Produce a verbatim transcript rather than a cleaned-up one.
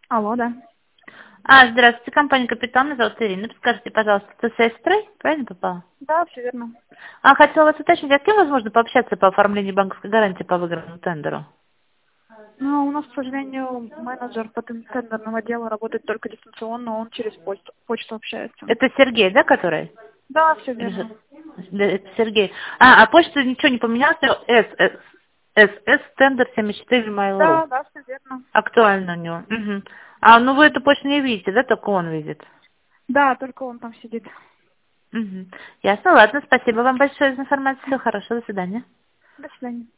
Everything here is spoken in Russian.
Алло, да. А, здравствуйте, компания «Капитан», меня зовут Ирина. Подскажите, пожалуйста, ты с сестрой? Правильно попала? Да, все верно. А, хотела вас уточнить, а с кем возможно пообщаться по оформлению банковской гарантии по выигранному тендеру? Ну, у нас, к сожалению, менеджер по тен- тендерному отделу работает только дистанционно, он через почту, почту общается. Это Сергей, да, который? Да, все Или же- верно. Да, это Сергей. А, а почта ничего не поменялась? С, С, С, С, тендер семьдесят четыре Mail.ru. Да, да, все верно. Актуально у него. Мгм. А, ну вы эту почту не видите, да, только он видит? Да, только он там сидит. Угу. Ясно, ладно, спасибо вам большое за информацию. Всего хорошего, до свидания. До свидания.